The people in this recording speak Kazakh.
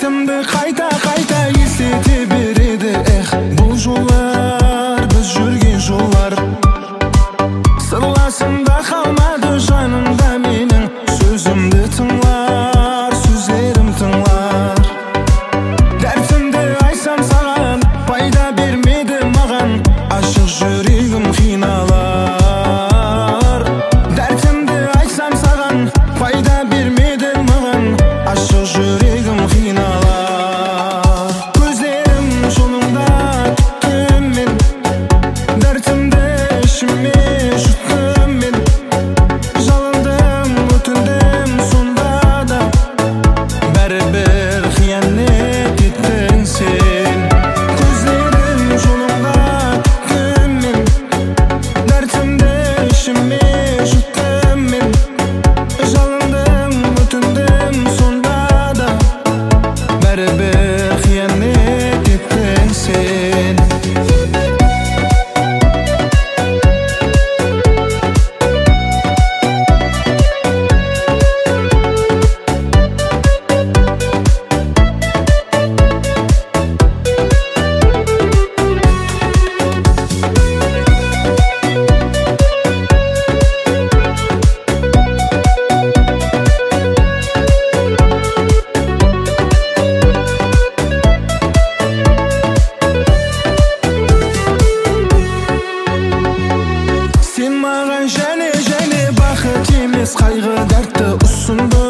дәртімді қайта есете береді. Бұл жолдар біз жүрген жолдар, сырласымда қалмады жанымда менің. Сөзімді тыңлар, сөздерім тыңлар. Дәртімді айтсам саған, пайда бермеді маған. Ашық жүрегім қиналар. Дәртімді айтсам саған, пайда бермеді маған. Ашық жүрегім қиналар. Көздерім жолыңда күттім мен, дәртімді ішіме жұттым мен. Жалындым, өтіндім сонда да, бәрібір қиянат еттің сен. Көздерім жолыңда күттім мен, дәртімді ішіме жұттым мен. Жалындым, өтіндім сонда да, бәрібір қиянат еттің сен. Сен маған және бақыт емес, қайғы дәртті ұсындың.